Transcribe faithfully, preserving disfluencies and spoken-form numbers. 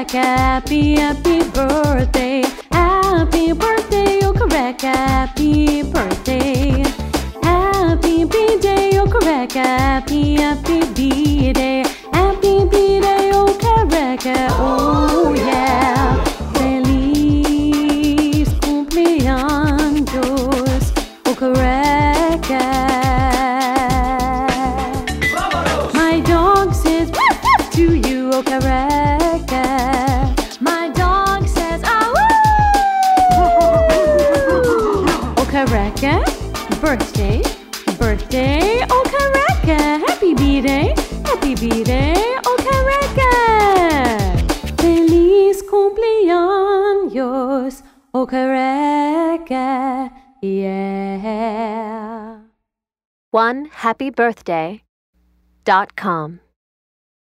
Careca, happy, happy birthday. Happy birthday, oh Careca, happy birthday. Happy B-Day, oh Careca, happy, happy B-Day. Happy B-Day, oh Careca, oh yeah. Feliz cumpleaños, oh Careca. My dog says woof woof to you, oh Careca. My dog says ah woo. Oh Careca, birthday, birthday, oh Careca. Happy B-Day, happy B-Day, oh Careca. Feliz cumpleaños, oh Careca, yeah. one happy birthday dot com